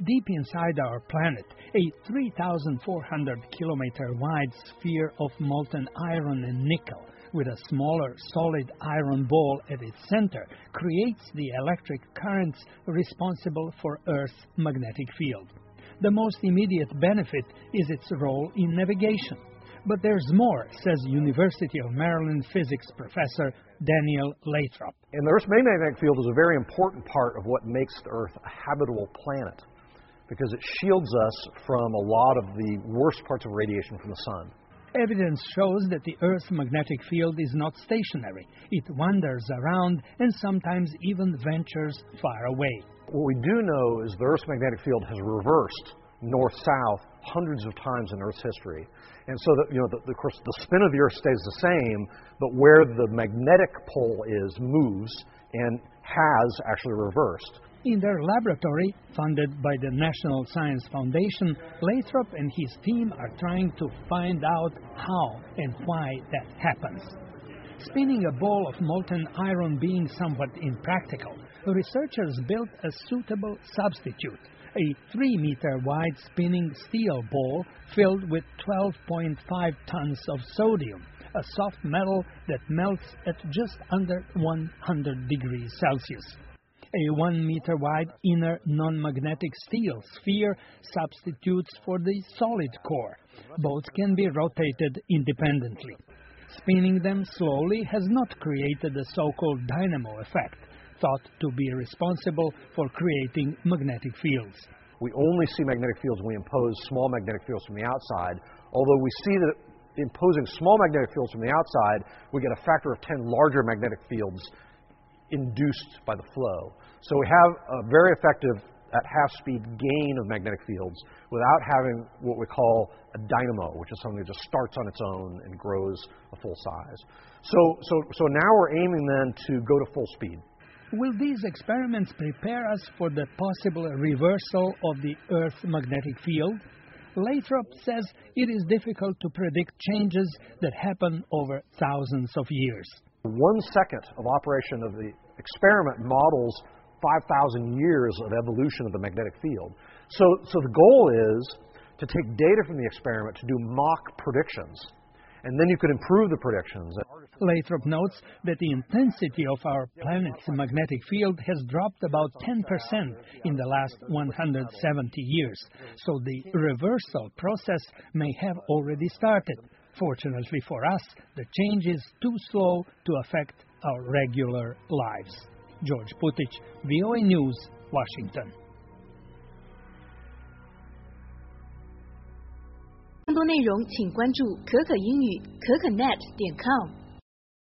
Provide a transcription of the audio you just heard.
Deep inside our planet, a 3,400-kilometer wide sphere of molten iron and nickel, with a smaller solid iron ball at its center, creates the electric currents responsible for Earth's magnetic field. The most immediate benefit is its role in navigation. But there's more, says University of Maryland physics professor Daniel Lathrop. And the Earth's magnetic field is a very important part of what makes the Earth a habitable planet, because it shields us from a lot of the worst parts of radiation from the sun. Evidence shows that the Earth's magnetic field is not stationary. It wanders around and sometimes even ventures far away. What we do know is the Earth's magnetic field has reversed north-south hundreds of times in Earth's history. And so that, of course, the spin of the Earth stays the same, but where the magnetic pole moves and has actually reversed. In their laboratory, funded by the National Science Foundation, Lathrop and his team are trying to find out how and why that happens. Spinning a ball of molten iron being somewhat impractical, researchers built a suitable substitute, a 3-meter-wide spinning steel ball filled with 12.5 tons of sodium, a soft metal that melts at just under 100 degrees Celsius. A 1-meter-wide inner non-magnetic steel sphere substitutes for the solid core. Both can be rotated independently. Spinning them slowly has not created the so-called dynamo effect, thought to be responsible for creating magnetic fields. We only see magnetic fields when we impose small magnetic fields from the outside, although we see that imposing small magnetic fields from the outside, we get a factor of 10 larger magnetic fields induced by the flow. So we have a very effective, at half-speed, gain of magnetic fields without having what we call a dynamo, which is something that just starts on its own and grows a full size. So now we're aiming then to go to full speed. Will these experiments prepare us for the possible reversal of the Earth's magnetic field? Lathrop says it is difficult to predict changes that happen over thousands of years. 1 second of operation of the experiment models 5,000 years of evolution of the magnetic field. So the goal is to take data from the experiment to do mock predictions, and then you could improve the predictions. Lathrop notes that the intensity of our planet's magnetic field has dropped about 10% in the last 170 years, so the reversal process may have already started. Fortunately for us, the change is too slow to affect our regular lives. George Putich, VOA News, Washington. 更多内容请关注可可英语可可net.com。